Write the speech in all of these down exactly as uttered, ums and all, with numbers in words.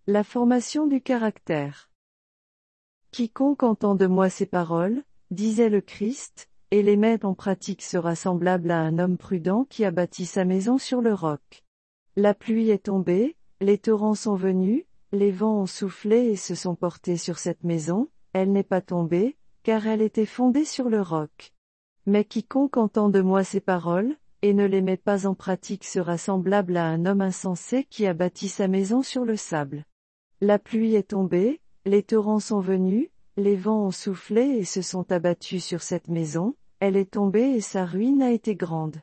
La formation du caractère. Quiconque entend de moi ces paroles, disait le Christ, et les met en pratique sera semblable à un homme prudent qui a bâti sa maison sur le roc. La pluie est tombée, les torrents sont venus, les vents ont soufflé et se sont portés sur cette maison, elle n'est pas tombée, car elle était fondée sur le roc. Mais quiconque entend de moi ces paroles, et ne les met pas en pratique sera semblable à un homme insensé qui a bâti sa maison sur le sable. La pluie est tombée, les torrents sont venus, les vents ont soufflé et se sont abattus sur cette maison, elle est tombée et sa ruine a été grande.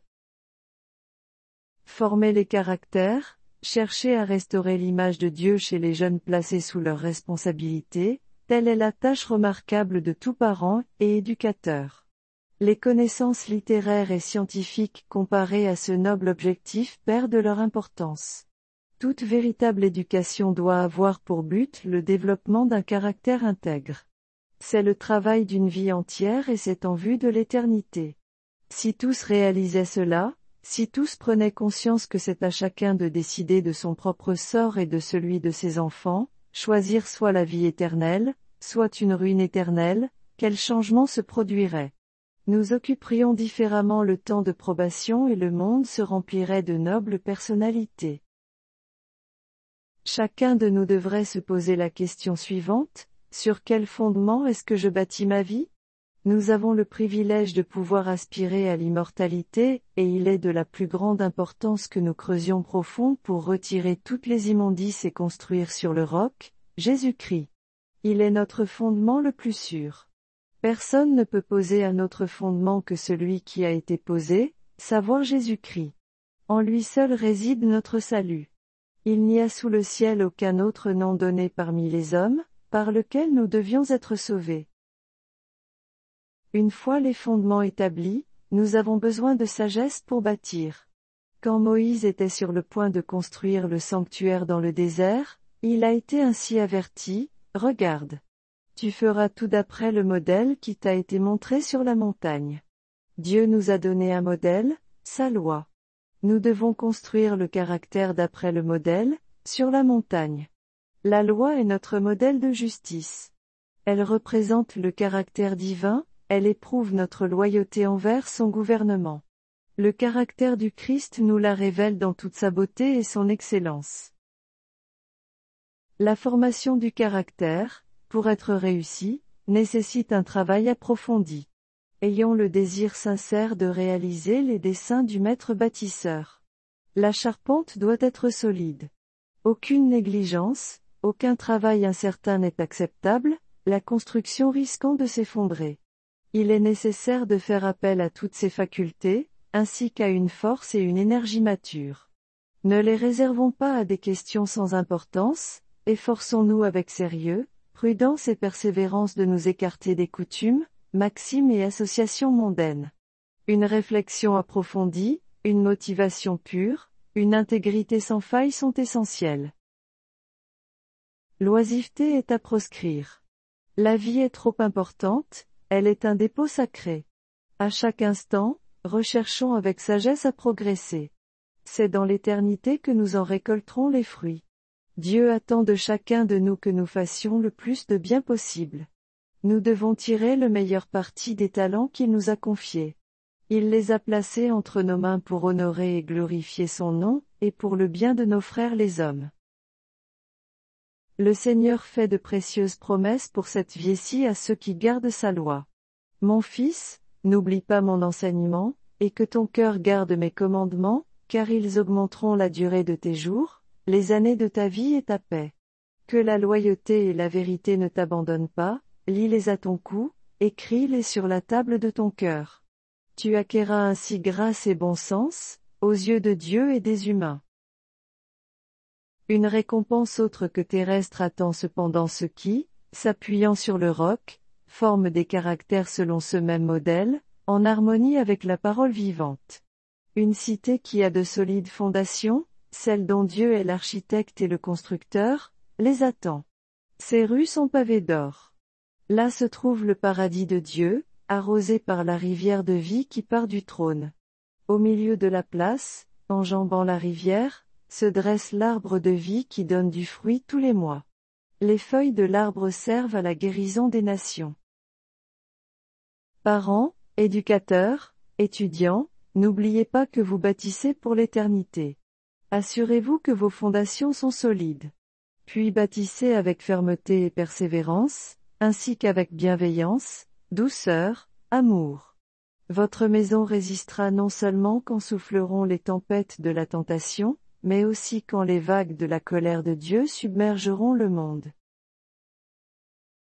Former les caractères, chercher à restaurer l'image de Dieu chez les jeunes placés sous leur responsabilité, telle est la tâche remarquable de tout parent et éducateur. Les connaissances littéraires et scientifiques comparées à ce noble objectif perdent leur importance. Toute véritable éducation doit avoir pour but le développement d'un caractère intègre. C'est le travail d'une vie entière et c'est en vue de l'éternité. Si tous réalisaient cela, si tous prenaient conscience que c'est à chacun de décider de son propre sort et de celui de ses enfants, choisir soit la vie éternelle, soit une ruine éternelle, quel changement se produirait? Nous occuperions différemment le temps de probation et le monde se remplirait de nobles personnalités. Chacun de nous devrait se poser la question suivante, sur quel fondement est-ce que je bâtis ma vie? Nous avons le privilège de pouvoir aspirer à l'immortalité, et il est de la plus grande importance que nous creusions profond pour retirer toutes les immondices et construire sur le roc, Jésus-Christ. Il est notre fondement le plus sûr. Personne ne peut poser un autre fondement que celui qui a été posé, savoir Jésus-Christ. En lui seul réside notre salut. Il n'y a sous le ciel aucun autre nom donné parmi les hommes, par lequel nous devions être sauvés. Une fois les fondements établis, nous avons besoin de sagesse pour bâtir. Quand Moïse était sur le point de construire le sanctuaire dans le désert, il a été ainsi averti, « Regarde. Tu feras tout d'après le modèle qui t'a été montré sur la montagne. » Dieu nous a donné un modèle, sa loi. Nous devons construire le caractère d'après le modèle, sur la montagne. La loi est notre modèle de justice. Elle représente le caractère divin, elle éprouve notre loyauté envers son gouvernement. Le caractère du Christ nous la révèle dans toute sa beauté et son excellence. La formation du caractère, pour être réussie, nécessite un travail approfondi. Ayons le désir sincère de réaliser les desseins du maître bâtisseur. La charpente doit être solide. Aucune négligence, aucun travail incertain n'est acceptable, la construction risquant de s'effondrer. Il est nécessaire de faire appel à toutes ses facultés, ainsi qu'à une force et une énergie matures. Ne les réservons pas à des questions sans importance, efforçons-nous avec sérieux, prudence et persévérance de nous écarter des coutumes, maximes et associations mondaines. Une réflexion approfondie, une motivation pure, une intégrité sans faille sont essentielles. L'oisiveté est à proscrire. La vie est trop importante, elle est un dépôt sacré. À chaque instant, recherchons avec sagesse à progresser. C'est dans l'éternité que nous en récolterons les fruits. Dieu attend de chacun de nous que nous fassions le plus de bien possible. Nous devons tirer le meilleur parti des talents qu'il nous a confiés. Il les a placés entre nos mains pour honorer et glorifier son nom, et pour le bien de nos frères les hommes. Le Seigneur fait de précieuses promesses pour cette vie-ci à ceux qui gardent sa loi. Mon fils, n'oublie pas mon enseignement, et que ton cœur garde mes commandements, car ils augmenteront la durée de tes jours, les années de ta vie et ta paix. Que la loyauté et la vérité ne t'abandonnent pas, lis-les à ton cou, écris-les sur la table de ton cœur. Tu acquerras ainsi grâce et bon sens, aux yeux de Dieu et des humains. Une récompense autre que terrestre attend cependant ceux qui, s'appuyant sur le roc, forment des caractères selon ce même modèle, en harmonie avec la parole vivante. Une cité qui a de solides fondations, celle dont Dieu est l'architecte et le constructeur, les attend. Ses rues sont pavées d'or. Là se trouve le paradis de Dieu, arrosé par la rivière de vie qui part du trône. Au milieu de la place, enjambant la rivière, se dresse l'arbre de vie qui donne du fruit tous les mois. Les feuilles de l'arbre servent à la guérison des nations. Parents, éducateurs, étudiants, n'oubliez pas que vous bâtissez pour l'éternité. Assurez-vous que vos fondations sont solides. Puis bâtissez avec fermeté et persévérance, ainsi qu'avec bienveillance, douceur, amour. Votre maison résistera non seulement quand souffleront les tempêtes de la tentation, mais aussi quand les vagues de la colère de Dieu submergeront le monde.